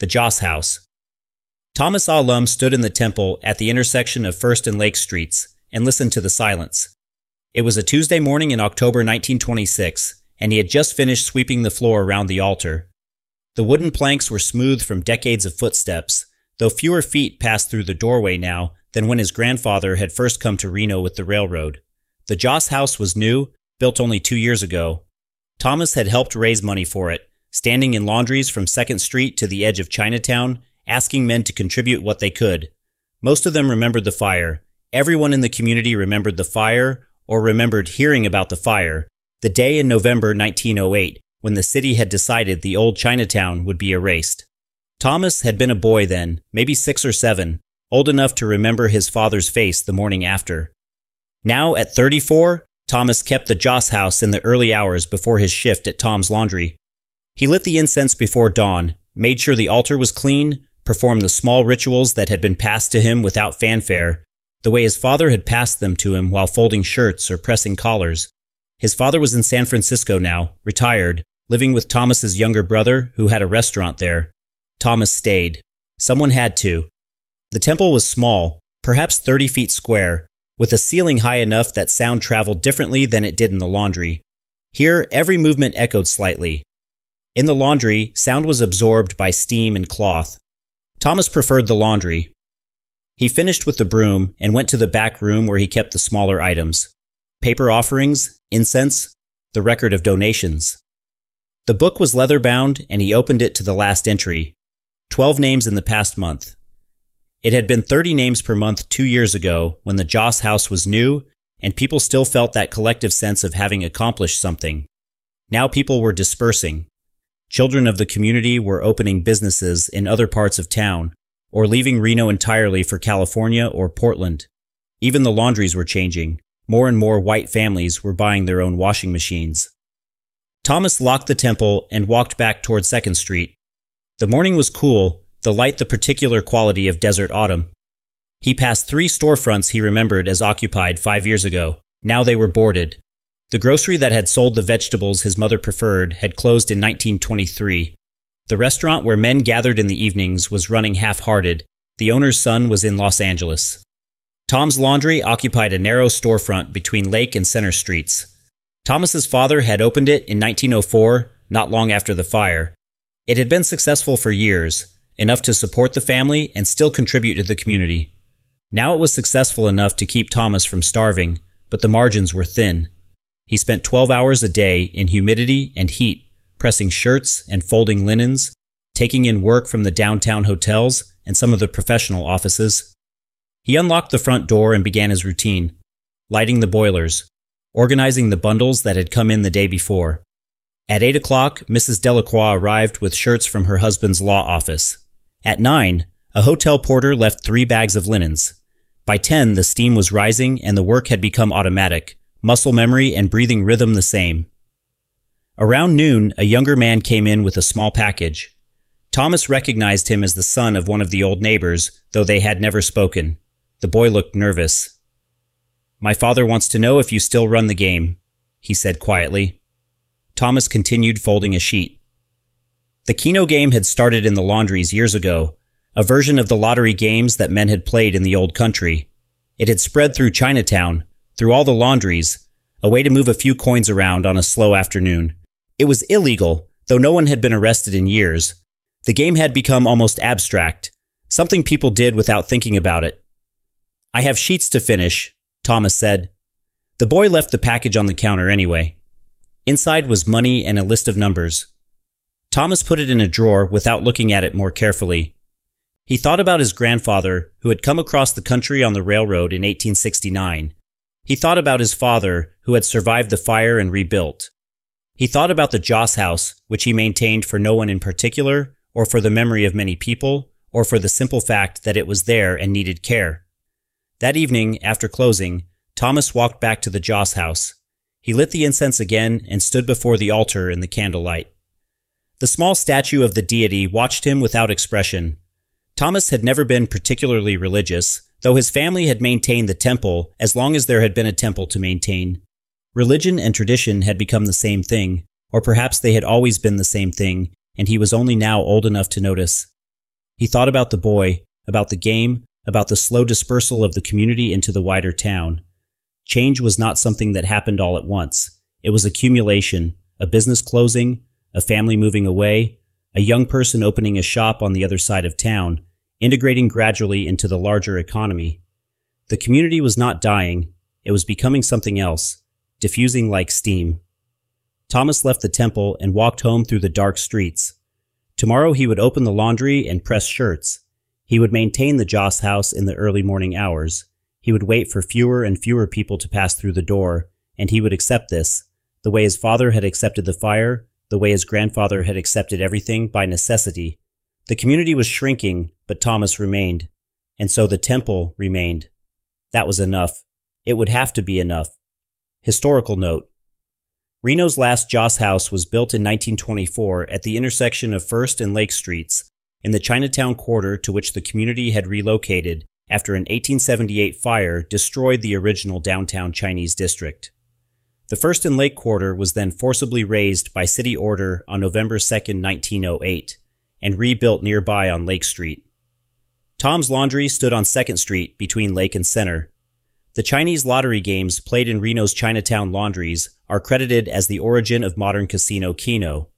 the Joss House. Thomas A. Lum stood in the temple at the intersection of First and Lake Streets and listened to the silence. It was a Tuesday morning in October 1926, and he had just finished sweeping the floor around the altar. The wooden planks were smooth from decades of footsteps, though fewer feet passed through the doorway now than when his grandfather had first come to Reno with the railroad. The Joss House was new, built only 2 years ago. Thomas had helped raise money for it, standing in laundries from 2nd Street to the edge of Chinatown, asking men to contribute what they could. Most of them remembered the fire. Everyone in the community remembered the fire, or remembered hearing about the fire, the day in November 1908, when the city had decided the old Chinatown would be erased. Thomas had been a boy then, maybe 6 or 7, old enough to remember his father's face the morning after. Now, at 34, Thomas kept the Joss House in the early hours before his shift at Tom's Laundry. He lit the incense before dawn, made sure the altar was clean, performed the small rituals that had been passed to him without fanfare, the way his father had passed them to him while folding shirts or pressing collars. His father was in San Francisco now, retired, living with Thomas's younger brother, who had a restaurant there. Thomas stayed. Someone had to. The temple was small, perhaps 30 feet square, with a ceiling high enough that sound traveled differently than it did in the laundry. Here, every movement echoed slightly. In the laundry, sound was absorbed by steam and cloth. Thomas preferred the laundry. He finished with the broom and went to the back room where he kept the smaller items: paper offerings, incense, the record of donations. The book was leather-bound, and he opened it to the last entry: 12 names in the past month. It had been 30 names per month 2 years ago when the Joss House was new, and people still felt that collective sense of having accomplished something. Now people were dispersing. Children of the community were opening businesses in other parts of town, or leaving Reno entirely for California or Portland. Even the laundries were changing. More and more white families were buying their own washing machines. Thomas locked the temple and walked back toward 2nd Street. The morning was cool, the light the particular quality of desert autumn. He passed 3 storefronts he remembered as occupied 5 years ago. Now they were boarded. The grocery that had sold the vegetables his mother preferred had closed in 1923. The restaurant where men gathered in the evenings was running half-hearted. The owner's son was in Los Angeles. Tom's Laundry occupied a narrow storefront between Lake and Center Streets. Thomas's father had opened it in 1904, not long after the fire. It had been successful for years, enough to support the family and still contribute to the community. Now it was successful enough to keep Thomas from starving, but the margins were thin. He spent 12 hours a day in humidity and heat, pressing shirts and folding linens, taking in work from the downtown hotels and some of the professional offices. He unlocked the front door and began his routine, lighting the boilers, organizing the bundles that had come in the day before. At 8 o'clock, Mrs. Delacroix arrived with shirts from her husband's law office. At 9, a hotel porter left 3 bags of linens. By 10, the steam was rising and the work had become automatic, muscle memory and breathing rhythm the same. Around noon, a younger man came in with a small package. Thomas recognized him as the son of one of the old neighbors, though they had never spoken. The boy looked nervous. "My father wants to know if you still run the game," he said quietly. Thomas continued folding a sheet. The Keno game had started in the laundries years ago, a version of the lottery games that men had played in the old country. It had spread through Chinatown, through all the laundries, a way to move a few coins around on a slow afternoon. It was illegal, though no one had been arrested in years. The game had become almost abstract, something people did without thinking about it. "I have sheets to finish," Thomas said. The boy left the package on the counter anyway. Inside was money and a list of numbers. Thomas put it in a drawer without looking at it more carefully. He thought about his grandfather, who had come across the country on the railroad in 1869. He thought about his father, who had survived the fire and rebuilt. He thought about the Joss House, which he maintained for no one in particular, or for the memory of many people, or for the simple fact that it was there and needed care. That evening, after closing, Thomas walked back to the Joss House. He lit the incense again and stood before the altar in the candlelight. The small statue of the deity watched him without expression. Thomas had never been particularly religious, though his family had maintained the temple as long as there had been a temple to maintain. Religion and tradition had become the same thing, or perhaps they had always been the same thing, and he was only now old enough to notice. He thought about the boy, about the game, about the slow dispersal of the community into the wider town. Change was not something that happened all at once. It was accumulation, a business closing, a family moving away, a young person opening a shop on the other side of town, integrating gradually into the larger economy. The community was not dying, it was becoming something else, diffusing like steam. Thomas left the temple and walked home through the dark streets. Tomorrow he would open the laundry and press shirts. He would maintain the Joss house in the early morning hours. He would wait for fewer and fewer people to pass through the door, and he would accept this, the way his father had accepted the fire, the way his grandfather had accepted everything by necessity. The community was shrinking, but Thomas remained. And so the temple remained. That was enough. It would have to be enough. Historical note. Reno's last Joss house was built in 1924 at the intersection of First and Lake Streets, in the Chinatown quarter to which the community had relocated after an 1878 fire destroyed the original downtown Chinese district. The First and Lake quarter was then forcibly razed by city order on November 2, 1908, and rebuilt nearby on Lake Street. Tom's Laundry stood on 2nd Street between Lake and Center. The Chinese lottery games played in Reno's Chinatown laundries are credited as the origin of modern casino Keno.